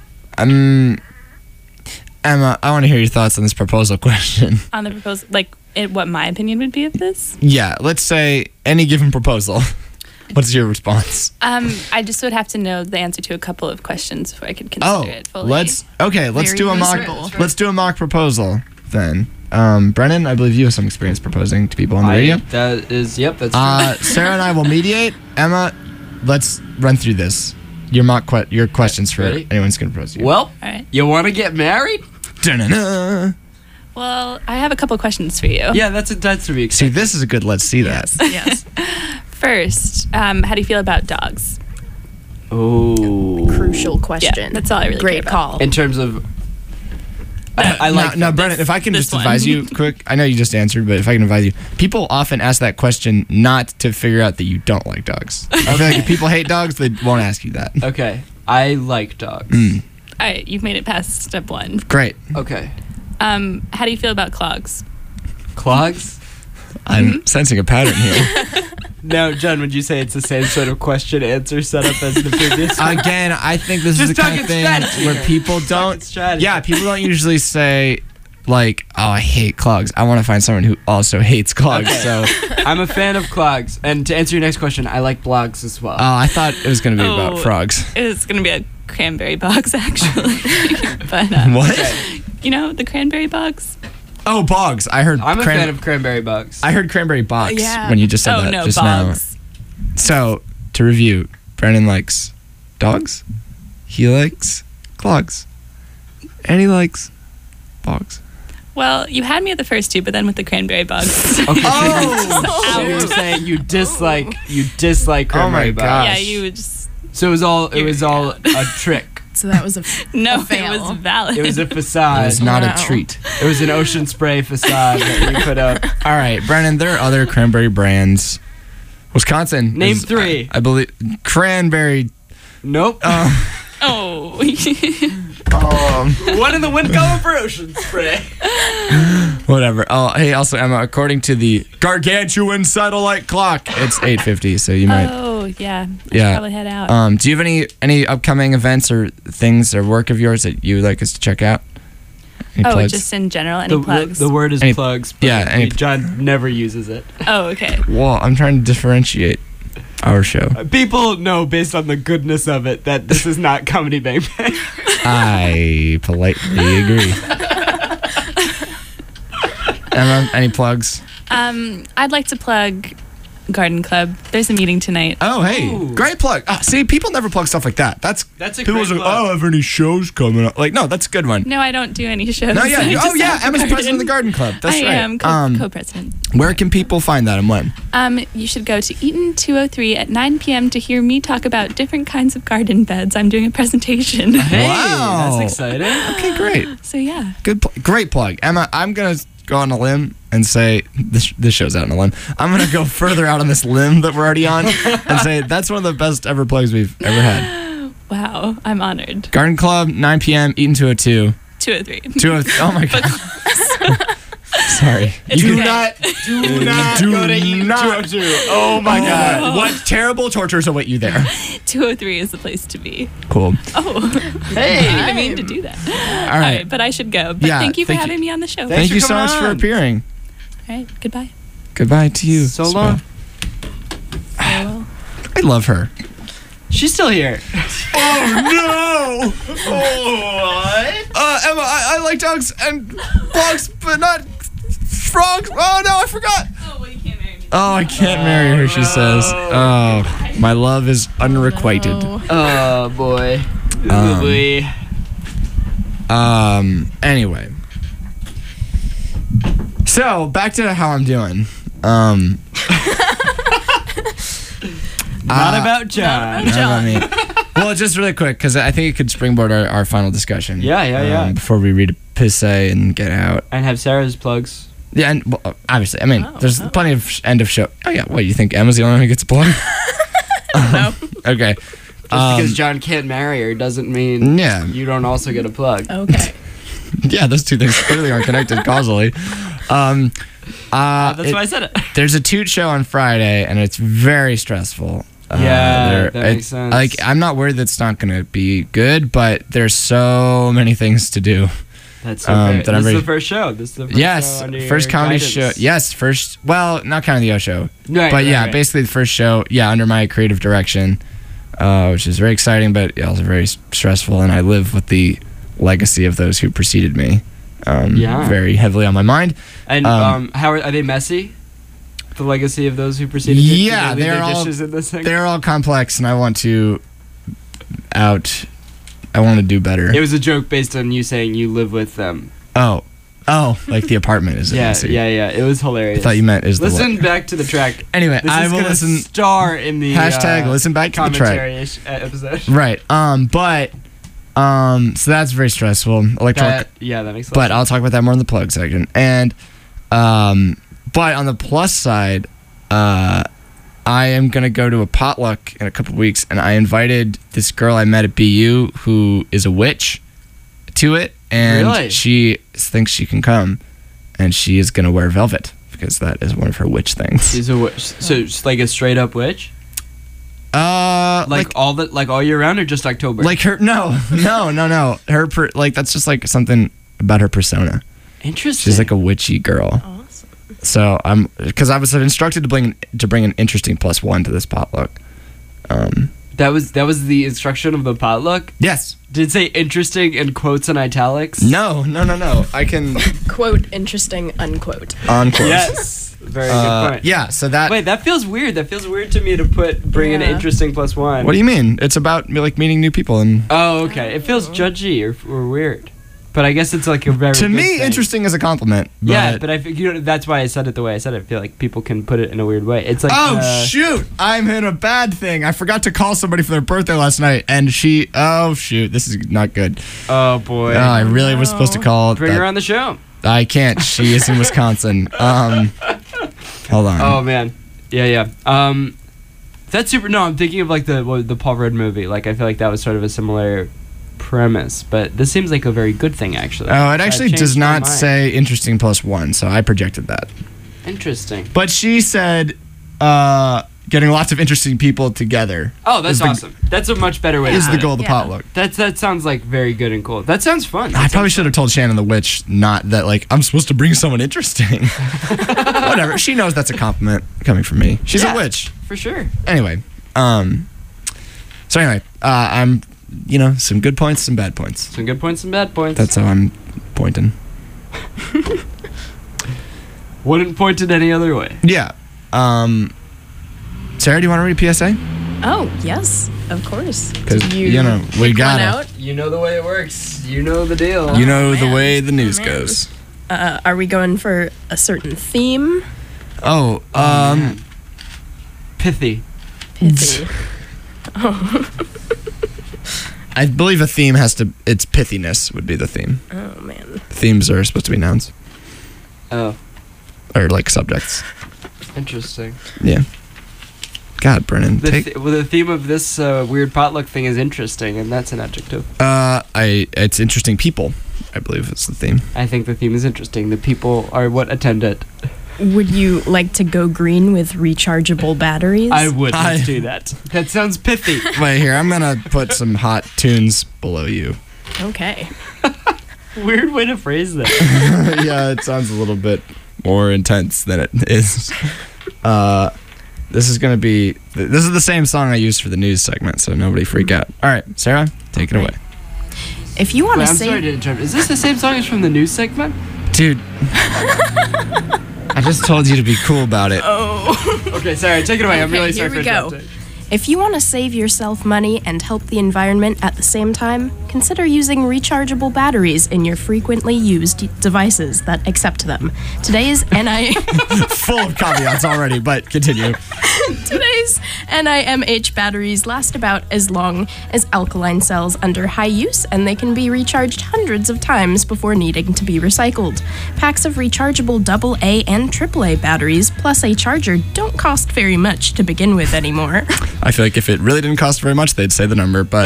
Emma, I want to hear your thoughts on this proposal question. On the proposal, like what my opinion would be of this. Yeah, let's say any given proposal. What's your response? I just would have to know the answer to a couple of questions before I could consider Oh, it fully. let's Very do a mock. reasonable. Let's do a mock proposal then. Brennan, I believe you have some experience proposing to people on the radio. That's true. Sarah and I will mediate. Emma, let's run through this. Your your questions for Ready? anyone who's going to propose to you. Well, All right. you want to get married? Dun-dun-dun. Well, I have a couple questions for you. Yeah, that's to be See, expected. this is a good let's see that. Yes. First, how do you feel about dogs? Oh. Crucial question. Yeah, that's all I really Great care call. In terms of... I like now, that. Brennan, if I can this just one. advise you quick, I know you just answered, but if I can advise you, people often ask that question not to figure out that you don't like dogs. I feel like if people hate dogs, they won't ask you that. Okay, I like dogs. Mm, All right, you've made it past step one. great. Okay. How do you feel about clogs? Clogs? I'm sensing a pattern here. Now, John, would you say it's the same sort of question answer setup as the previous one? Again, I think this is Just the kind of talking thing strategy where here. people don't. strategy. Yeah, people don't usually say like, "Oh, I hate clogs." I want to find someone who also hates clogs. Okay. So, I'm a fan of clogs. And to answer your next question, I like blogs as well. I thought it was going to be about Oh. frogs. It's gonna be a cranberry box, actually. but What? you know the cranberry box? Oh, bogs. I heard. I'm a fan of cranberry bugs. I heard cranberry box Yeah. when you just said Oh that no, just bogs. now. So, to review, Brennan likes dogs. He likes clogs. And he likes bogs. Well, you had me at the first two, but then with the cranberry bugs. Okay. Oh! So you were saying you dislike cranberry my bugs. gosh. Yeah, you would just. So it was all a trick. So that was a No, a fail. it was valid. It was a facade. It was not Wow. a treat. It was an ocean spray facade that you put up. All right, Brennan, there are other cranberry brands. Wisconsin. Name is, 3. I believe cranberry. Nope. Oh. One in the wind column for ocean spray. Whatever. Oh, hey, also Emma, according to the gargantuan satellite clock, it's 8:50, so you might. Oh, yeah. I should Yeah. probably head out. Do you have any upcoming events or things or work of yours that you would like us to check out? Any Oh, plugs? just in general, any plugs? The word is Any- plugs. But yeah, any- John never uses it. Oh, okay. Well, I'm trying to differentiate our show. People know based on the goodness of it that this is not Comedy Bang Bang. I politely agree. Emma, any plugs? I'd like to plug Garden Club. There's a meeting tonight. Oh, hey, Ooh. great plug. See, people never plug stuff like that. That's a people's great like, plug. oh, have any shows coming up? Like, no, that's a good one. No, I don't do any shows. No, yeah, I just yeah, have Emma's the president of the Garden Club. That's I right. am co-president. Where can people find that and when? You should go to Eaton 203 at 9 p.m. to hear me talk about different kinds of garden beds. I'm doing a presentation. Hey, Wow. that's exciting. Okay, great. So yeah. Great plug. Emma, I'm going to go on a limb and say, this show's out on a limb. I'm going to go further out on this limb that we're already on and say that's one of the best ever plugs we've ever had. Wow, I'm honored. Garden Club, 9 p.m., Eaton 202. 203. 203. Oh my God. Sorry. It's You okay. Do not Do go to Eaton not. 202. Oh my God. What terrible tortures await you there? 203 is the place to be. Cool. Oh, Hey. I didn't even mean to do that. All right. But I should go. But Yeah, thank you for thank you. having me on the show. Thanks Thank for you so coming much for on. appearing. All right, goodbye. Goodbye to you. So long. Farewell. I love her. She's still here. Oh no! What? Emma, I like dogs and bugs, but not frogs. Oh no, I forgot. Oh, well, you can't marry me. Oh, I can't marry her, she says. Oh, my love is unrequited. Oh boy. Anyway. So, back to how I'm doing. Not about John. Not about me. Well, just really quick, because I think it could springboard our final discussion. Yeah. Before we read a Pisse and get out. And have Sarah's plugs. Yeah, and well, obviously, I mean, there's plenty of end of show. Oh yeah, what, you think Emma's the only one who gets a plug? No. Okay. Just because John can't marry her doesn't mean Yeah. you don't also get a plug. Okay. Yeah, those two things clearly aren't connected causally. That's why I said it. There's a toot show on Friday, and it's very stressful. Yeah, that makes sense. Like, I'm not worried that it's not going to be good, but there's so many things to do. That's okay. that I'm This is ready- the first show. This is the first Yes, show under your first comedy guidance. show. Yes, first. Well, not counting the O show, Right, but yeah, right. basically the first show. Yeah, under my creative direction, which is very exciting, but also very stressful. And I live with the legacy of those who preceded me. Yeah. Very heavily on my mind. And how are they messy? The legacy of those who preceded you? Yeah, Do they leave they're their all dishes in this thing? they're all complex, and I want to do better. It was a joke based on you saying you live with them. Oh, like the apartment is. Yeah, messy. yeah. It was hilarious. I thought you meant is the Listen what? back to the track. Anyway, This I is will gonna listen. star in the Hashtag listen back to the track. commentary-ish episode. Right. So that's very stressful. Electronic. That makes sense. But I'll talk about that more in the plug section. And but on the plus side, I am gonna go to a potluck in a couple weeks, and I invited this girl I met at BU who is a witch to it, and Really? she thinks she can come, and she is gonna wear velvet because that is one of her witch things. She's a witch. So it's like a straight up witch? Like Like all year round or just October? like her no. Her that's just like something about her persona. Interesting. She's like a witchy girl. Awesome. So because I was instructed to bring an interesting +1 to this potluck. That was the instruction of the potluck? Yes. Did it say interesting in quotes and italics? No. I can Quote interesting unquote. encore. Yes. Very good point. Yeah. So that. Wait, that feels weird. That feels weird to me to bring an Yeah. interesting +1. What do you mean? It's about like meeting new people and. Oh, okay. It feels judgy or weird. But I guess it's like a very To good me, thing. interesting is a compliment. Yeah, but I that's why I said it the way I said it. I feel like people can put it in a weird way. It's like shoot, I'm in a bad thing. I forgot to call somebody for their birthday last night, and this is not good. Oh boy. I really was supposed to call. Bring her on the show. I can't. She is in Wisconsin. Hold on. Oh man. Yeah. That's super. No, I'm thinking of like the Paul Rudd movie. Like I feel like that was sort of a similar premise, but this seems like a very good thing actually. Oh, it actually Changed does my not mind. say interesting +1, so I projected that. Interesting. But she said getting lots of interesting people together. Oh, that's is the- awesome. That's a much better way to Is put the it. goal of the Yeah. potluck. That sounds like very good and cool. That sounds fun. I probably should have told Shannon the Witch not that, like, I'm supposed to bring someone interesting. Whatever. She knows that's a compliment coming from me. She's Yeah. a witch. For sure. Anyway, so anyway, I'm, some good points, some bad points. Some good points and bad points. That's how I'm pointing. Wouldn't point it any other way. Yeah. Sarah, do you want to read a PSA? Oh, yes, of course. Because, Did we pick one gotta. out? You know the way it works. You know the deal. You know the man. way the news Man. goes. Are we going for a certain theme? Oh, Pithy. Pithy. I believe a theme it's pithiness would be the theme. Oh, man. Themes are supposed to be nouns. Oh, Or like subjects. interesting. Yeah. God, Brennan. The theme of this weird potluck thing is interesting, and that's an adjective. It's interesting people, I believe is the theme. I think the theme is interesting. The people are what attend it. Would you like to go green with rechargeable batteries? I would. Let's I- do that. That sounds pithy. Wait, here, I'm gonna put some hot tunes below you. Okay. Weird way to phrase that. Yeah, it sounds a little bit more intense than it is. This is the same song I used for the news segment, so nobody freak out. All right, Sarah, take it away. If you want Wait, to I'm say... sorry to interrupt. Is this the same song as from the news segment? Dude, I just told you to be cool about it. Okay, sorry. Take it away. I'm Okay, really sorry here for we go. interrupting. If you want to save yourself money and help the environment at the same time, consider using rechargeable batteries in your frequently used devices that accept them. Today's Full of caveats already, but continue. Today's NIMH batteries last about as long as alkaline cells under high use, and they can be recharged hundreds of times before needing to be recycled. Packs of rechargeable AA and AAA batteries plus a charger don't cost very much to begin with anymore. I feel like if it really didn't cost very much, they'd say the number, but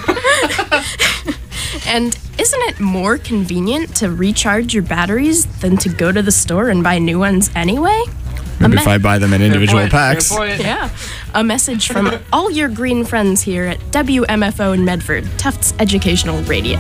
And isn't it more convenient to recharge your batteries than to go to the store and buy new ones anyway? maybe if I buy them in individual Fair packs. point. Yeah. A message from all your green friends here at WMFO in Medford, Tufts Educational Radio.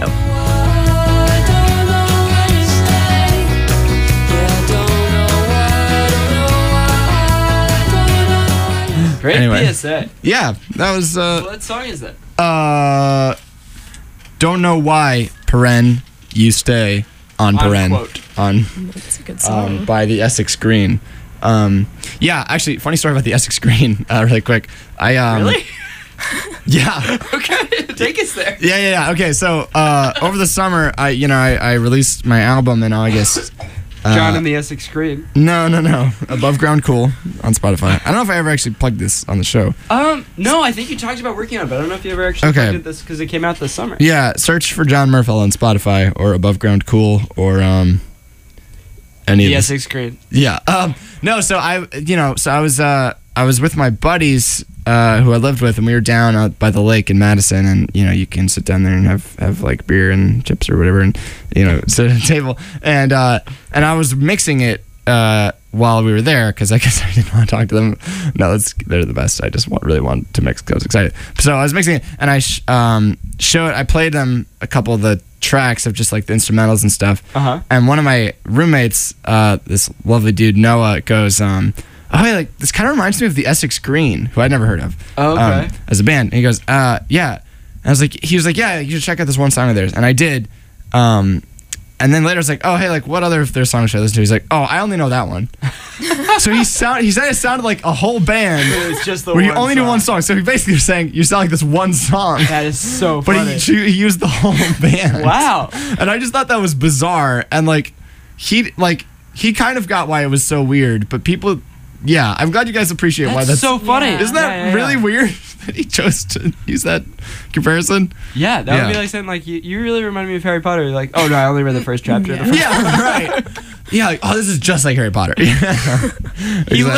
Great Anyway. PSA. Yeah, that was What song is that? don't know why, paren, you stay on paren. Unquote. That's a good song. By the Essex Green. Yeah, actually, funny story about the Essex Green, really quick. Really? Yeah. Okay, take us there. Yeah. Okay, so over the summer, I released my album in August. John and the Essex Green. No. Above Ground Cool on Spotify. I don't know if I ever actually plugged this on the show. No, I think you talked about working on it, but I don't know if you ever actually Okay. did this because it came out this summer. Yeah, search for John Murphy on Spotify or Above Ground Cool or any The of Essex Green. Yeah. No, so I was with my buddies who I lived with, and we were down out by the lake in Madison, and you can sit down there and have like beer and chips or whatever, and sit at a table, and I was mixing it while we were there because I guess I didn't want to talk to them. No, they're the best. I just really wanted to mix because I was excited. So I was mixing it, and I played them a couple of the tracks of just like the instrumentals and stuff. And one of my roommates, this lovely dude Noah, goes, "Oh, hey, like this kind of reminds me of the Essex Green, who I'd never heard of, Oh, okay. as a band." And he goes, "Yeah." And he was like, "Yeah, you should check out this one song of theirs." And I did, and And then later it's like, oh, hey, like, what other of their songs should I listen to? He's like, oh, I only know that one. So he said it sounded like a whole band It's just the where you one only knew song. one song. So he basically was saying, you sound like this one song. That is so But funny. he used the whole band. Wow. And I just thought that was bizarre. And like, he kind of got why it was so weird. But people, yeah, I'm glad you guys appreciate why that's so funny. Yeah. Isn't that really weird that he chose to use that comparison? Yeah, that would be Yeah. like saying like you really remind me of Harry Potter. Like, oh no, I only read the first chapter. Yeah. Of the first Yeah, right. Yeah, like, oh, this is just like Harry Potter. He Exactly.